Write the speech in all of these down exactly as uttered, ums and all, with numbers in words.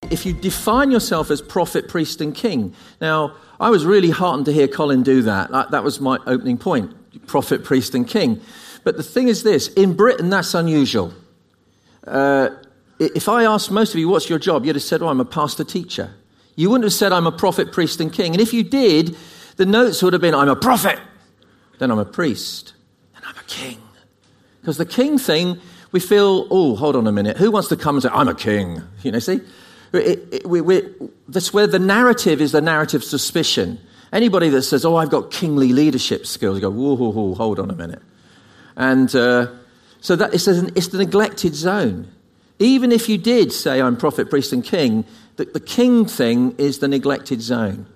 If you define yourself as prophet, priest, and king. Now, I was really heartened to hear Colin do that. That was my opening point, prophet, priest, and king. But the thing is this, in Britain, that's unusual. Uh, if I asked most of you, what's your job? You'd have said, oh, I'm a pastor teacher. You wouldn't have said, I'm a prophet, priest, and king. And if you did, the notes would have been, I'm a prophet, then I'm a priest, then I'm a king. Because the king thing, we feel, oh, hold on a minute. Who wants to come and say, I'm a king? You know, see? It, it, we, we, that's where the narrative is the narrative of suspicion. Anybody that says, oh, I've got kingly leadership skills, you go, whoa, whoa, whoa, hold on a minute. And uh, so that it's, an, it's the neglected zone. Even if you did say, I'm prophet, priest, and king, the, the king thing is the neglected zone.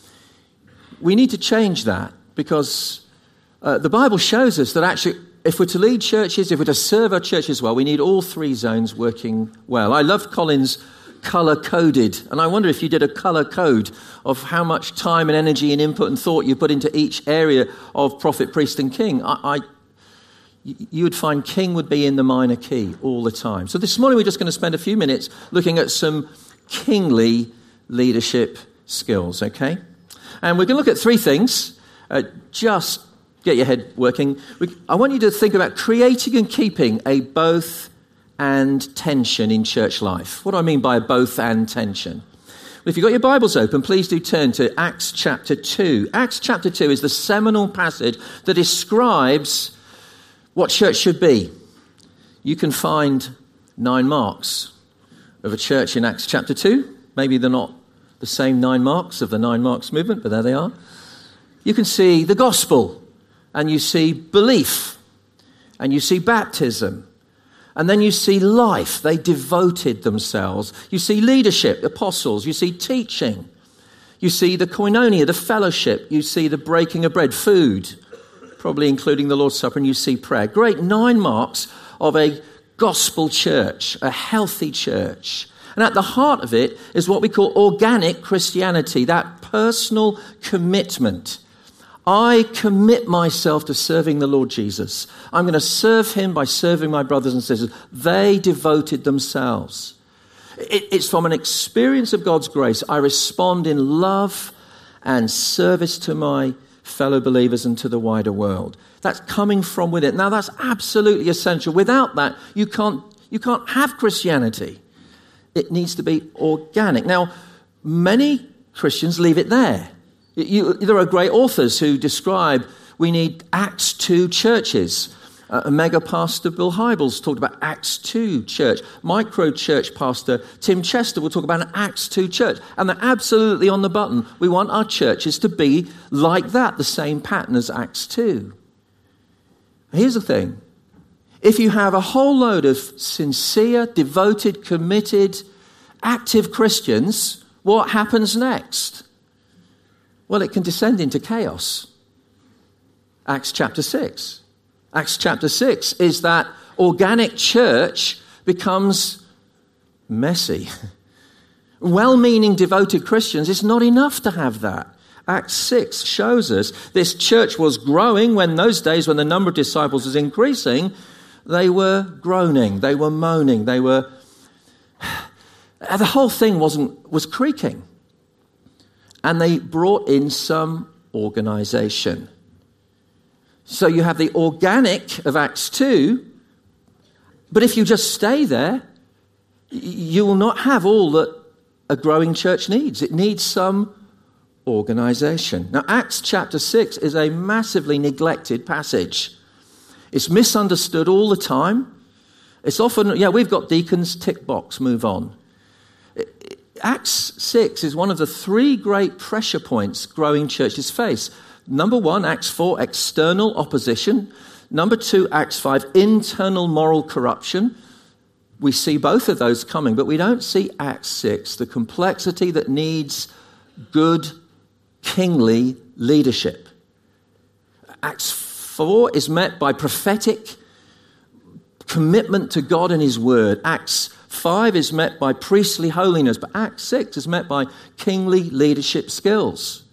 We need to change that because uh, the Bible shows us that actually, if we're to lead churches, if we're to serve our churches well, we need all three zones working well. I love Colin's color-coded, and I wonder if you did a color code of how much time and energy and input and thought you put into each area of prophet, priest, and king. I, I, you would find king would be in the minor key all the time. So this morning we're just going to spend a few minutes looking at some kingly leadership skills, okay? And we're going to look at three things. Uh, just get your head working. We, I want you to think about creating and keeping a both and tension in church life. What do I mean by both and tension? Well, if you've got your Bibles open, please do turn to Acts chapter two. Acts chapter two is the seminal passage that describes what church should be. You can find nine marks of a church in Acts chapter two. Maybe they're not the same nine marks of the nine marks movement, but there they are. You can see the gospel, and you see belief, and you see baptism. And then you see life. They devoted themselves. You see leadership, apostles. You see teaching. You see the koinonia, the fellowship. You see the breaking of bread, food, probably including the Lord's Supper, and you see prayer. Great nine marks of a gospel church, a healthy church. And at the heart of it is what we call organic Christianity, that personal commitment. I commit myself to serving the Lord Jesus. I'm going to serve him by serving my brothers and sisters. They devoted themselves. It's from an experience of God's grace. I respond in love and service to my fellow believers and to the wider world. That's coming from within. Now, that's absolutely essential. Without that, you can't, you can't have Christianity. It needs to be organic. Now, many Christians leave it there. You, there are great authors who describe we need Acts two churches. Uh, a mega pastor, Bill Hybels, talked about Acts two church. Micro church pastor Tim Chester will talk about an Acts two church. And they're absolutely on the button. We want our churches to be like that, the same pattern as Acts two. Here's the thing. If you have a whole load of sincere, devoted, committed, active Christians, what happens next? Well, it can descend into chaos. Acts chapter six. Acts chapter six is that organic church becomes messy. Well-meaning, devoted Christians, it's not enough to have that. Acts six shows us this church was growing when those days when the number of disciples was increasing, they were groaning, they were moaning, they were... The whole thing wasn't was creaking. And they brought in some organization. So you have the organic of Acts two, but if you just stay there, you will not have all that a growing church needs. It needs some organization. Now, Acts chapter six is a massively neglected passage. It's misunderstood all the time. It's often, yeah, we've got deacons, tick box, move on. Acts six is one of the three great pressure points growing churches face. Number one, Acts four, external opposition. Number two, Acts five, internal moral corruption. We see both of those coming, but we don't see Acts six, the complexity that needs good, kingly leadership. Acts four is met by prophetic commitment to God and his word. Acts five is met by priestly holiness, but Acts six is met by kingly leadership skills.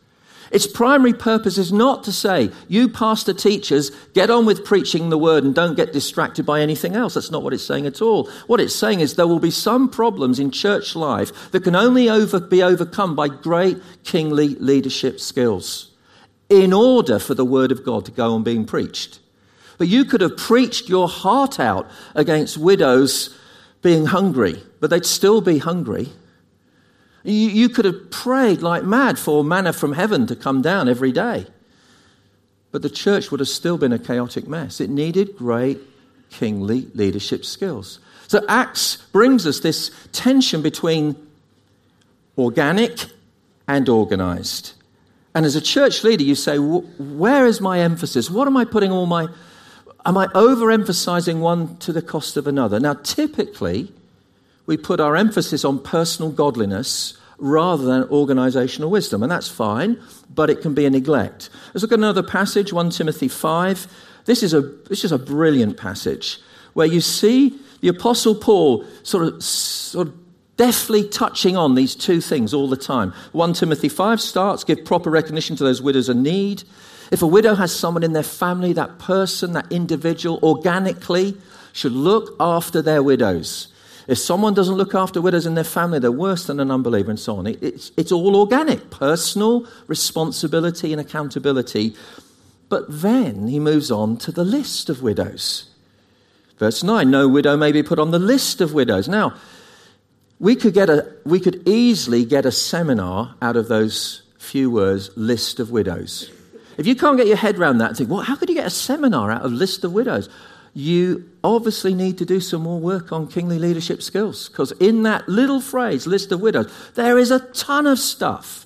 Its primary purpose is not to say, you pastor teachers, get on with preaching the word and don't get distracted by anything else. That's not what it's saying at all. What it's saying is there will be some problems in church life that can only over, be overcome by great kingly leadership skills in order for the word of God to go on being preached. But you could have preached your heart out against widows being hungry, but they'd still be hungry. You, you could have prayed like mad for manna from heaven to come down every day. But the church would have still been a chaotic mess. It needed great kingly leadership skills. So Acts brings us this tension between organic and organized. And as a church leader, you say, where is my emphasis? What am I putting all my... Am I overemphasizing one to the cost of another? Now, typically, we put our emphasis on personal godliness rather than organizational wisdom, and that's fine, but it can be a neglect. Let's look at another passage, First Timothy five. This is a this is a brilliant passage where you see the Apostle Paul sort of sort of deftly touching on these two things all the time. First Timothy five starts, give proper recognition to those widows in need. If a widow has someone in their family, that person, that individual, organically should look after their widows. If someone doesn't look after widows in their family, they're worse than an unbeliever and so on. It, it's, it's all organic, personal responsibility and accountability. But then he moves on to the list of widows. Verse nine, no widow may be put on the list of widows. Now, we could get a we could easily get a seminar out of those few words, list of widows. If you can't get your head around that and think, well, how could you get a seminar out of list of widows? You obviously need to do some more work on kingly leadership skills, because in that little phrase, list of widows, there is a ton of stuff.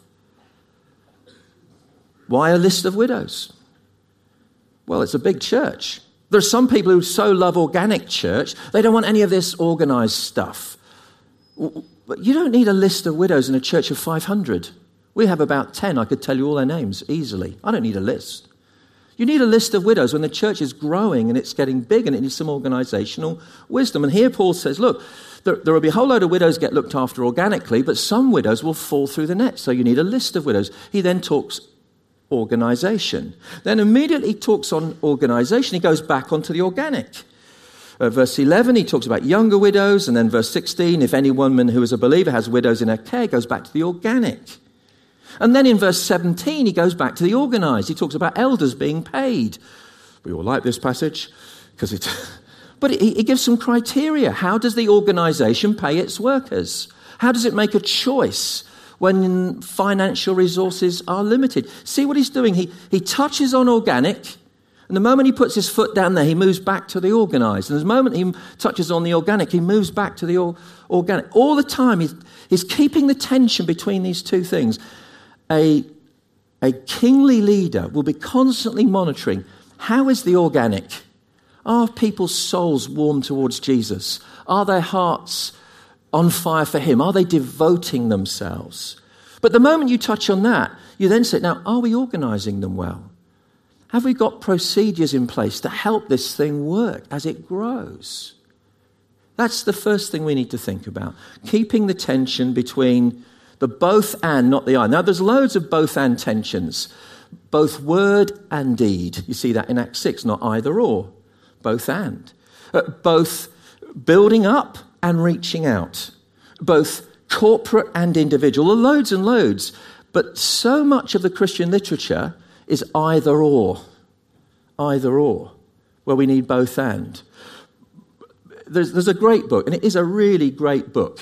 Why a list of widows? Well, it's a big church. There are some people who so love organic church, they don't want any of this organized stuff. But you don't need a list of widows in a church of five hundred. We have about ten. I could tell you all their names easily. I don't need a list. You need a list of widows when the church is growing and it's getting big and it needs some organizational wisdom. And here Paul says, look, there, there will be a whole load of widows get looked after organically, but some widows will fall through the net. So you need a list of widows. He then talks organization. Then immediately talks on organization. He goes back onto the organic. Uh, verse eleven, he talks about younger widows. And then verse sixteen, if any woman who is a believer has widows in her care, goes back to the organic. And then in verse seventeen, he goes back to the organized. He talks about elders being paid. We all like this passage, because it. But he, he gives some criteria. How does the organization pay its workers? How does it make a choice when financial resources are limited? See what he's doing? He, he touches on organic, and the moment he puts his foot down there, he moves back to the organized. And the moment he touches on the organic, he moves back to the or, organic. All the time, he's, he's keeping the tension between these two things. A, a kingly leader will be constantly monitoring, how is the organic? Are people's souls warm towards Jesus? Are their hearts on fire for him? Are they devoting themselves? But the moment you touch on that, you then say, now, are we organizing them well? Have we got procedures in place to help this thing work as it grows? That's the first thing we need to think about. Keeping the tension between the both and, not the I. Now, there's loads of both and tensions. Both word and deed. You see that in Acts six, not either or. Both and. Uh, both building up and reaching out. Both corporate and individual. There are loads and loads. But so much of the Christian literature is either or. Either or. Where we need both and. There's, there's a great book, and it is a really great book,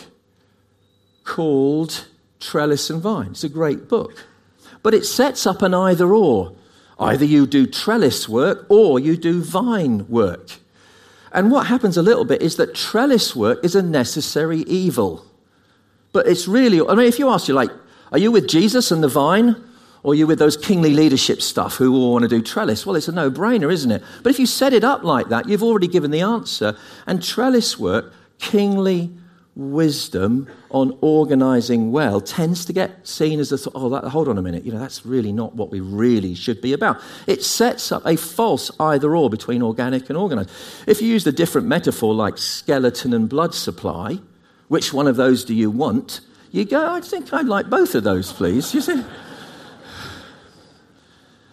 called Trellis and Vine. It's a great book. But it sets up an either or. Either you do trellis work or you do vine work. And what happens a little bit is that trellis work is a necessary evil. But it's really, I mean, if you ask, you like, are you with Jesus and the vine? Or are you with those kingly leadership stuff who all want to do trellis? Well, it's a no-brainer, isn't it? But if you set it up like that, you've already given the answer. And trellis work, kingly wisdom on organizing well, tends to get seen as a th- oh that, hold on a minute, you know, that's really not what we really should be about. It sets up a false either or between organic and organized. If you used a different metaphor like skeleton and blood supply, which one of those do you want? You go, I think I'd like both of those, please. You see,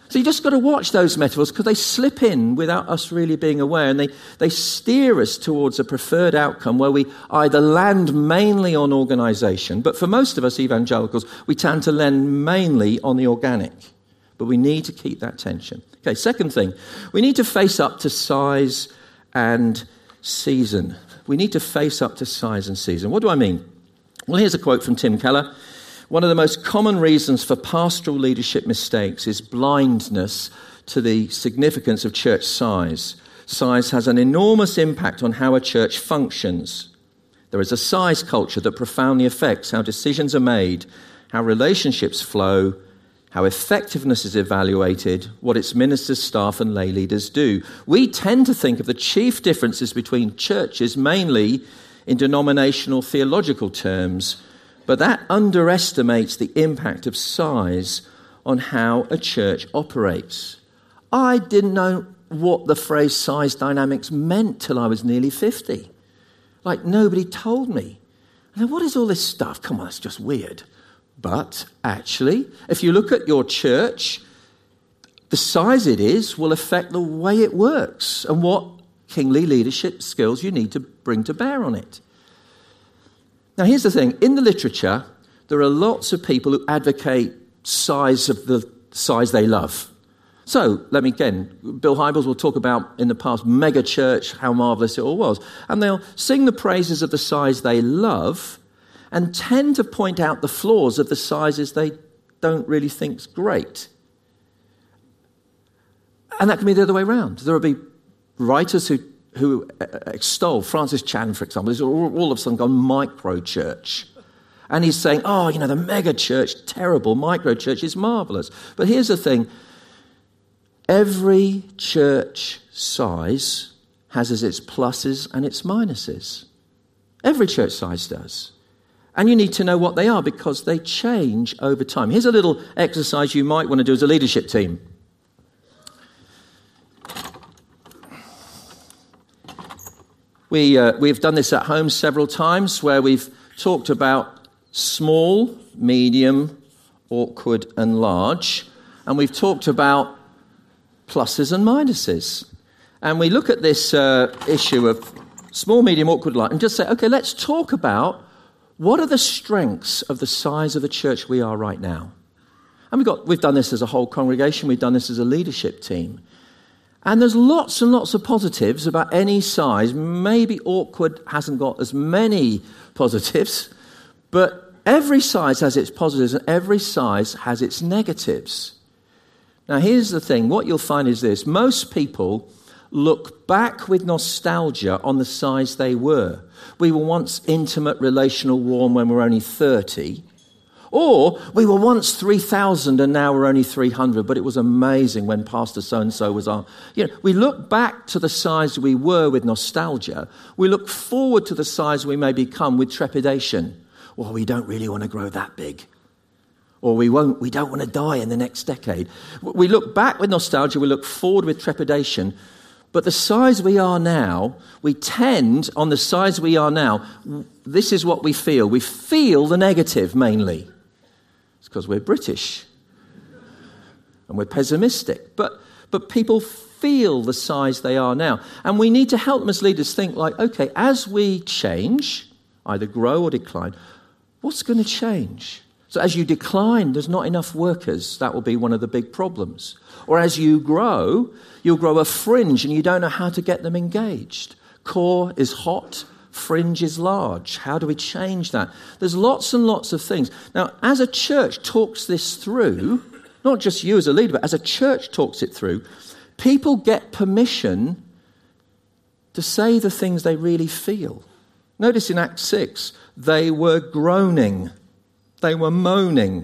So you just got to watch those metaphors because they slip in without us really being aware, and they, they steer us towards a preferred outcome where we either land mainly on organisation, but for most of us evangelicals, we tend to land mainly on the organic. But we need to keep that tension. Okay, second thing, we need to face up to size and season. We need to face up to size and season. What do I mean? Well, here's a quote from Tim Keller. One of the most common reasons for pastoral leadership mistakes is blindness to the significance of church size. Size has an enormous impact on how a church functions. There is a size culture that profoundly affects how decisions are made, how relationships flow, how effectiveness is evaluated, what its ministers, staff and lay leaders do. We tend to think of the chief differences between churches mainly in denominational theological terms, but that underestimates the impact of size on how a church operates. I didn't know what the phrase size dynamics meant till I was nearly fifty. Like, nobody told me. I said, what is all this stuff? Come on, it's just weird. But actually, if you look at your church, the size it is will affect the way it works and what kingly leadership skills you need to bring to bear on it. Now, here's the thing. In the literature, there are lots of people who advocate size of the size they love. So, let me again, Bill Hybels will talk about in the past mega church, how marvellous it all was. And they'll sing the praises of the size they love and tend to point out the flaws of the sizes they don't really think's great. And that can be the other way around. There will be writers who who extol, Francis Chan, for example, is all, all of a sudden gone micro church. And he's saying, oh, you know, the mega church, terrible, micro church is marvellous. But here's the thing. Every church size has its pluses and its minuses. Every church size does. And you need to know what they are because they change over time. Here's a little exercise you might want to do as a leadership team. We, uh, we've done this at home several times where we've talked about small, medium, awkward and large. And we've talked about pluses and minuses. And we look at this uh, issue of small, medium, awkward, large and just say, okay, let's talk about what are the strengths of the size of the church we are right now. And we've, got, we've done this as a whole congregation. We've done this as a leadership team. And there's lots and lots of positives about any size. Maybe awkward hasn't got as many positives, but every size has its positives and every size has its negatives. Now, here's the thing. What you'll find is this. Most people look back with nostalgia on the size they were. We were once intimate, relational, warm when we were only thirty. Or we were once three thousand and now we're only three hundred, but it was amazing when Pastor so-and-so was on. You know, we look back to the size we were with nostalgia. We look forward to the size we may become with trepidation. Well, we don't really want to grow that big. Or we won't, we don't want to die in the next decade. We look back with nostalgia, we look forward with trepidation. But the size we are now, we tend, on the size we are now, this is what we feel. We feel the negative mainly. It's because we're British and we're pessimistic. But but people feel the size they are now. And we need to help them as leaders think like, okay, as we change, either grow or decline, what's going to change? So as you decline, there's not enough workers. That will be one of the big problems. Or as you grow, you'll grow a fringe and you don't know how to get them engaged. Core is hot. Fringe is large. How do we change that? There's lots and lots of things. Now, as a church talks this through, not just you as a leader, but as a church talks it through, people get permission to say the things they really feel. Notice in Acts six, they were groaning. They were moaning.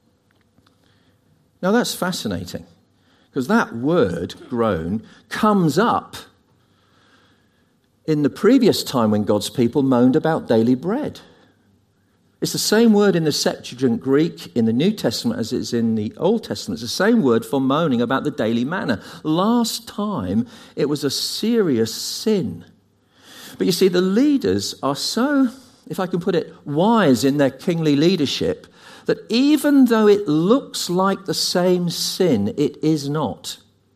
Now, that's fascinating because that word, groan, comes up in the previous time when God's people moaned about daily bread. It's the same word in the Septuagint Greek in the New Testament as it is in the Old Testament. It's the same word for moaning about the daily manna. Last time, it was a serious sin. But you see, the leaders are so, if I can put it, wise in their kingly leadership, that even though it looks like the same sin, it is not.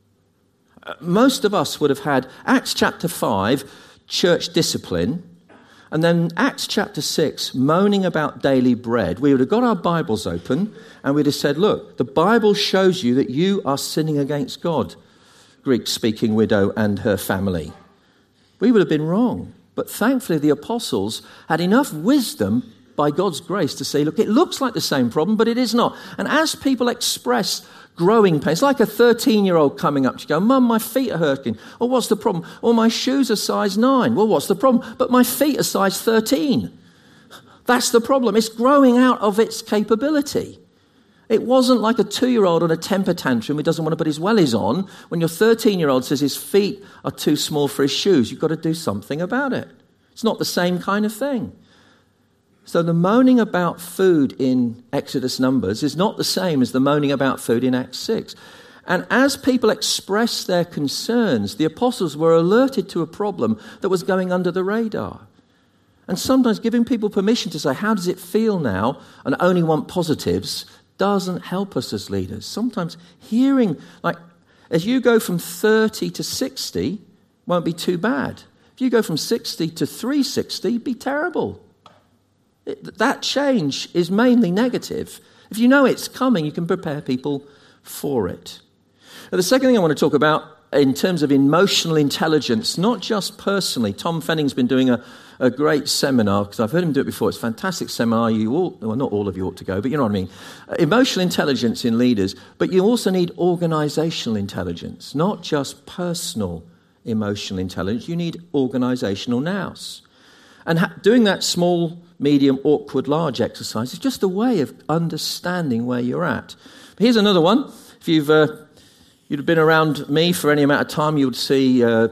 Most of us would have had Acts chapter five, church discipline, and then Acts chapter six, moaning about daily bread. We would have got our Bibles open and we'd have said, look, the Bible shows you that you are sinning against God, Greek-speaking widow and her family. We would have been wrong. But thankfully the apostles had enough wisdom by God's grace to say, look, it looks like the same problem, but it is not. And as people express growing pain, it's like a thirteen-year-old coming up to go, Mum, my feet are hurting. Or what's the problem? Or my shoes are size nine. Well, what's the problem? But my feet are size thirteen. That's the problem. It's growing out of its capability. It wasn't like a two-year-old on a temper tantrum who doesn't want to put his wellies on when your thirteen-year-old says his feet are too small for his shoes. You've got to do something about it. It's not the same kind of thing. So the moaning about food in Exodus Numbers is not the same as the moaning about food in Acts six. And as people expressed their concerns, the apostles were alerted to a problem that was going under the radar. And sometimes giving people permission to say, how does it feel now, and only want positives, doesn't help us as leaders. Sometimes hearing, like, as you go from thirty to sixty, won't be too bad. If you go from sixty to three sixty, be terrible. It, that change is mainly negative. If you know it's coming, you can prepare people for it. Now, the second thing I want to talk about in terms of emotional intelligence, not just personally. Tom Fenning's been doing a, a great seminar, because I've heard him do it before. It's a fantastic seminar. You all, well, not all of you ought to go, but you know what I mean. Uh, emotional intelligence in leaders, but you also need organizational intelligence, not just personal emotional intelligence. You need organizational nous. And ha- doing that small, medium, awkward, large exercise is just a way of understanding where you're at. But here's another one. If you've uh, you'd have been around me for any amount of time, you would see uh,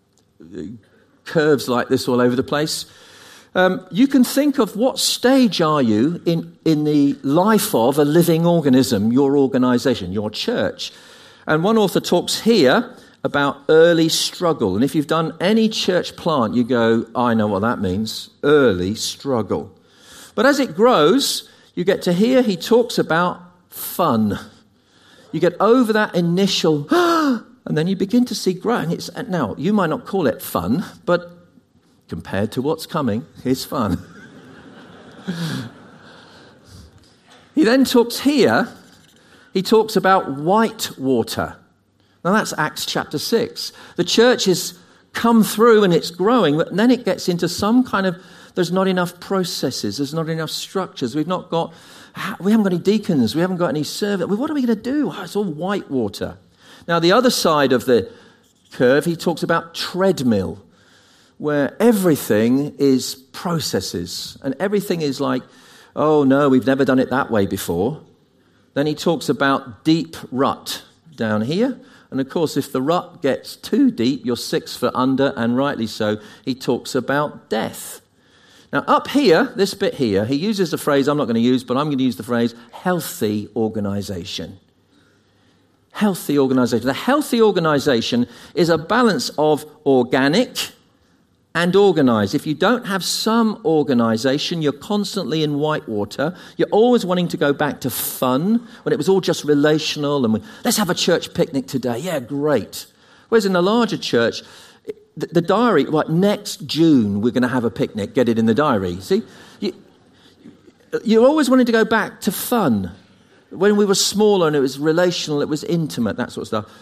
curves like this all over the place. Um, you can think of what stage are you in, in the life of a living organism, your organization, your church. And one author talks here about early struggle. And if you've done any church plant, you go, I know what that means, early struggle. But as it grows, you get to hear he talks about fun. You get over that initial, and then you begin to see growing. It's, now, you might not call it fun, but compared to what's coming, it's fun. He then talks here, he talks about white water. Now that's Acts chapter six. The church has come through and it's growing, but then it gets into some kind of, there's not enough processes, there's not enough structures, we've not got, we haven't got any deacons, we haven't got any servants. What are we going to do? Oh, it's all white water. Now the other side of the curve, he talks about treadmill, where everything is processes and everything is like, oh no, we've never done it that way before. Then he talks about deep rut down here. And of course, if the rut gets too deep, you're six foot under, and rightly so. He talks about death. Now, up here, this bit here, he uses the phrase I'm not going to use, but I'm going to use the phrase healthy organization. Healthy organization. The healthy organization is a balance of organic and organized. If you don't have some organization, you're constantly in white water. You're always wanting to go back to fun, when it was all just relational, and we, let's have a church picnic today. Yeah, great. Whereas in a larger church, the, the diary, like next June, we're going to have a picnic, get it in the diary. See, you, you're always wanting to go back to fun. When we were smaller and it was relational, it was intimate, that sort of stuff.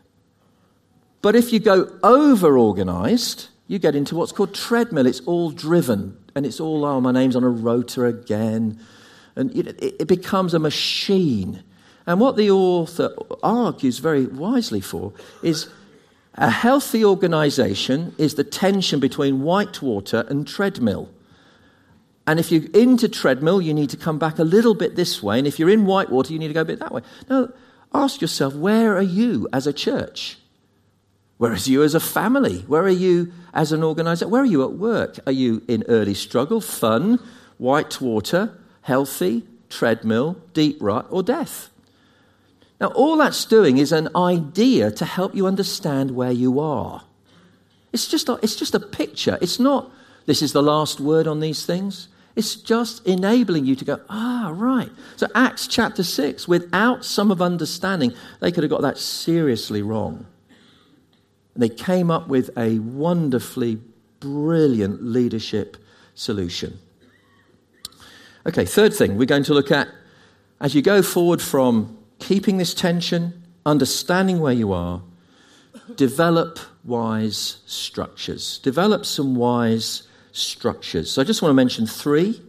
But if you go over-organized, you get into what's called treadmill. It's all driven, and it's all, oh, my name's on a rota again. And it, it becomes a machine. And what the author argues very wisely for is a healthy organization is the tension between white water and treadmill. And if you're into treadmill, you need to come back a little bit this way. And if you're in white water, you need to go a bit that way. Now, ask yourself, where are you as a church? Where are you as a family? Where are you as an organization? Where are you at work? Are you in early struggle, fun, white water, healthy, treadmill, deep rut, or death? Now, all that's doing is an idea to help you understand where you are. It's just a, it's just a picture. It's not this is the last word on these things. It's just enabling you to go, ah, right. So Acts chapter six, without some of understanding, they could have got that seriously wrong. And they came up with a wonderfully brilliant leadership solution. Okay, third thing we're going to look at, as you go forward from keeping this tension, understanding where you are, develop wise structures. Develop some wise structures. So I just want to mention three.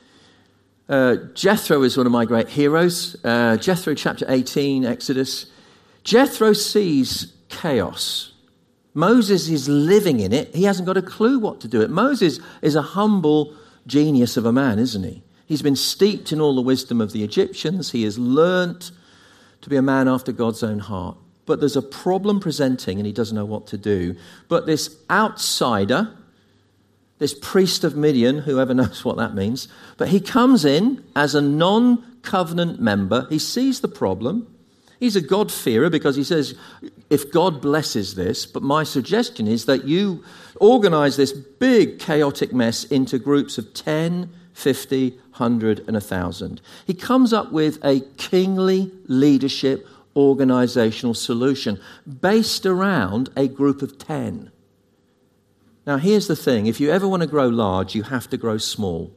Uh, Jethro is one of my great heroes. Uh, Jethro chapter eighteen, Exodus. Jethro sees chaos. Moses is living in it. He hasn't got a clue what to do it. Moses is a humble genius of a man, isn't he? He's been steeped in all the wisdom of the Egyptians. He has learnt to be a man after God's own heart. But there's a problem presenting and he doesn't know what to do. But this outsider, this priest of Midian, whoever knows what that means, but he comes in as a non-covenant member. He sees the problem. He's a God-fearer because he says, if God blesses this, but my suggestion is that you organize this big chaotic mess into groups of ten, fifty, one hundred, and one thousand. He comes up with a kingly leadership organizational solution based around a group of ten. Now, here's the thing. If you ever want to grow large, you have to grow small.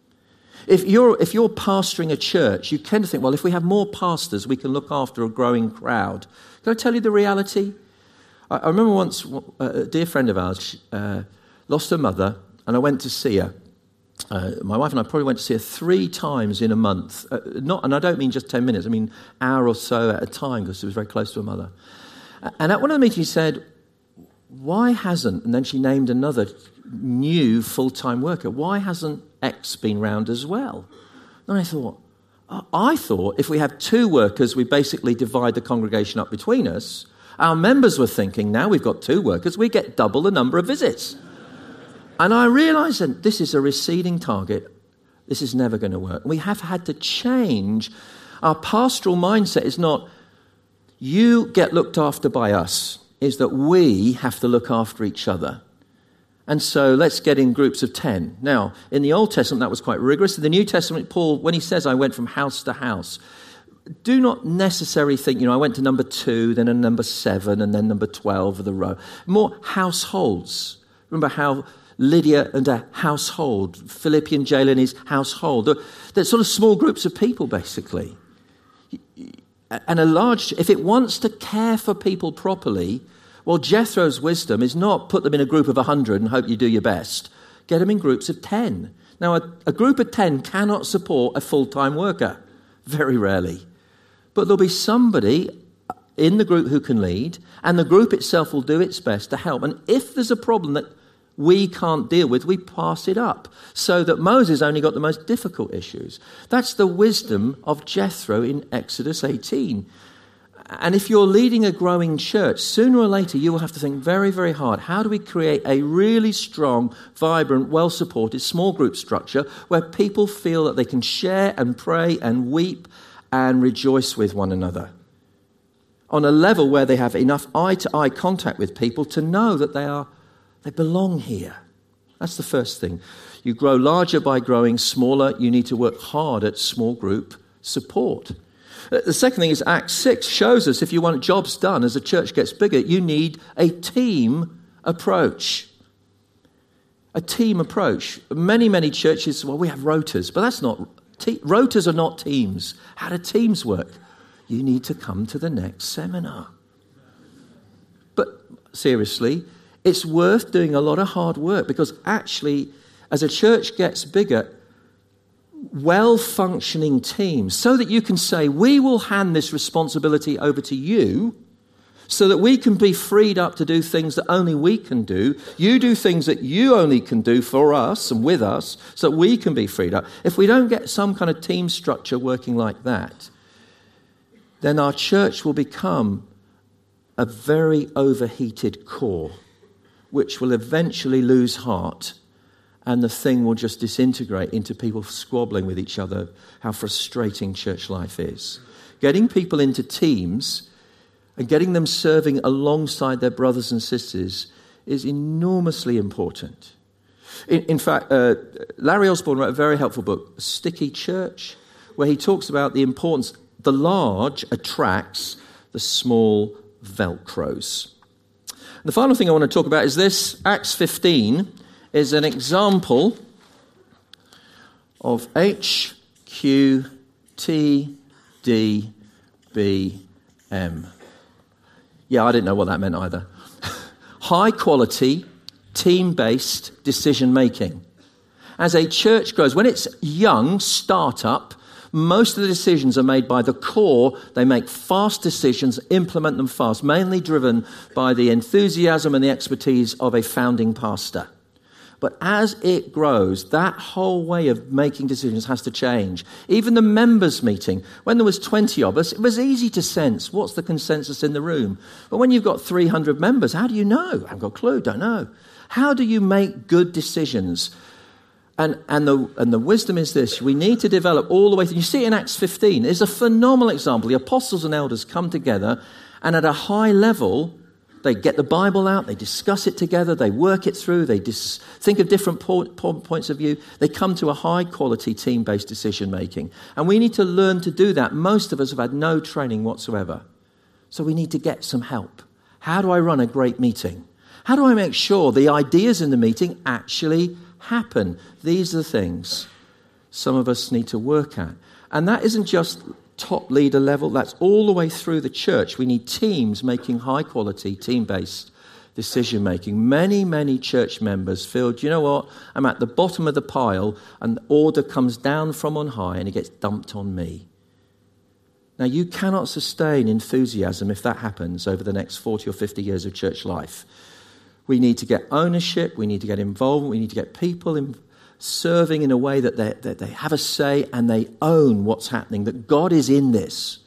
If you're, if you're pastoring a church, you tend to think, well, if we have more pastors, we can look after a growing crowd. Can I tell you the reality? I, I remember once a dear friend of ours uh, lost her mother, and I went to see her. Uh, my wife and I probably went to see her three times in a month. Uh, not, and I don't mean just ten minutes. I mean hour or so at a time because she was very close to her mother. And at one of the meetings, she said, why hasn't, and then she named another new full-time worker, why hasn't X been round as well? And I thought, I thought if we have two workers, we basically divide the congregation up between us. Our members were thinking, now we've got two workers, we get double the number of visits. And I realised that this is a receding target. This is never going to work. We have had to change. Our pastoral mindset is not, you get looked after by us, is that we have to look after each other. And so let's get in groups of ten. Now, in the Old Testament, that was quite rigorous. In the New Testament, Paul, when he says, I went from house to house, do not necessarily think, you know, I went to number two, then a number seven, and then number twelve of the row. More households. Remember how Lydia and her household, Philippian jail and his household. They're sort of small groups of people, basically. And a large, if it wants to care for people properly, well, Jethro's wisdom is not put them in a group of one hundred and hope you do your best. Get them in groups of ten. Now, a, a group of ten cannot support a full-time worker, very rarely. But there'll be somebody in the group who can lead, and the group itself will do its best to help. And if there's a problem that we can't deal with, we pass it up, so that Moses only got the most difficult issues. That's the wisdom of Jethro in Exodus eighteen. And if you're leading a growing church, sooner or later you will have to think very, very hard. How do we create a really strong, vibrant, well-supported small group structure where people feel that they can share and pray and weep and rejoice with one another on a level where they have enough eye-to-eye contact with people to know that they are They belong here. That's the first thing. You grow larger by growing smaller. You need to work hard at small group support. The second thing is Acts six shows us if you want jobs done as a church gets bigger, you need a team approach. A team approach. Many, many churches, well, we have rotas, but that's not, te- rotas are not teams. How do teams work? You need to come to the next seminar. But seriously, it's worth doing a lot of hard work because actually, as a church gets bigger, well-functioning teams, so that you can say, we will hand this responsibility over to you so that we can be freed up to do things that only we can do. You do things that you only can do for us and with us so that we can be freed up. If we don't get some kind of team structure working like that, then our church will become a very overheated core, which will eventually lose heart, and the thing will just disintegrate into people squabbling with each other, how frustrating church life is. Getting people into teams and getting them serving alongside their brothers and sisters is enormously important. In, in fact, uh, Larry Osborne wrote a very helpful book, A Sticky Church, where he talks about the importance, the large attracts the small Velcros. And the final thing I want to talk about is this. Acts fifteen is an example of H Q T D B M. Yeah, I didn't know what that meant either. High quality, team-based decision-making. As a church grows, when it's young, start-up, most of the decisions are made by the core. They make fast decisions, implement them fast, mainly driven by the enthusiasm and the expertise of a founding pastor. But as it grows, that whole way of making decisions has to change. Even the members' meeting, when there was twenty of us, it was easy to sense what's the consensus in the room. But when you've got three hundred members, how do you know? I haven't got a clue, don't know. How do you make good decisions? And, and, the, and the wisdom is this. We need to develop all the way through. You see it in Acts fifteen. It's a phenomenal example. The apostles and elders come together, and at a high level, they get the Bible out, they discuss it together, they work it through, they dis- think of different po- po- points of view. They come to a high-quality team-based decision-making. And we need to learn to do that. Most of us have had no training whatsoever. So we need to get some help. How do I run a great meeting? How do I make sure the ideas in the meeting actually happen? These are the things some of us need to work at. And that isn't just top leader level, that's all the way through the church. We need teams making high quality, team-based decision making. Many, many church members feel, do you know what? I'm at the bottom of the pile and order comes down from on high and it gets dumped on me. Now, you cannot sustain enthusiasm if that happens over the next forty or fifty years of church life. We need to get ownership, we need to get involvement, we need to get people in, serving in a way that they, that they have a say and they own what's happening, that God is in this,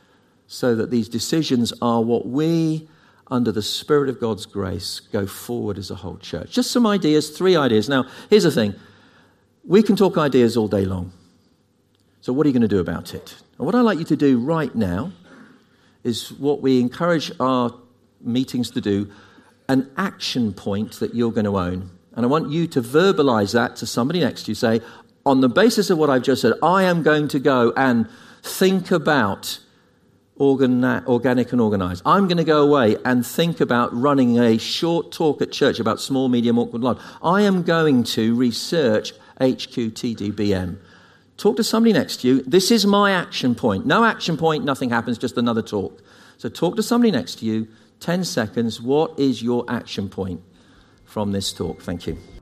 so that these decisions are what we, under the Spirit of God's grace, go forward as a whole church. Just some ideas, three ideas. Now, here's the thing. We can talk ideas all day long. So what are you going to do about it? And what I'd like you to do right now is what we encourage our meetings to do, an action point that you're going to own. And I want you to verbalize that to somebody next to you. Say, on the basis of what I've just said, I am going to go and think about organ- organic and organized. I'm going to go away and think about running a short talk at church about small, medium, awkward, large. I am going to research H Q T D B M. Talk to somebody next to you. This is my action point. No action point, nothing happens, just another talk. So talk to somebody next to you. ten seconds. What is your action point from this talk? Thank you.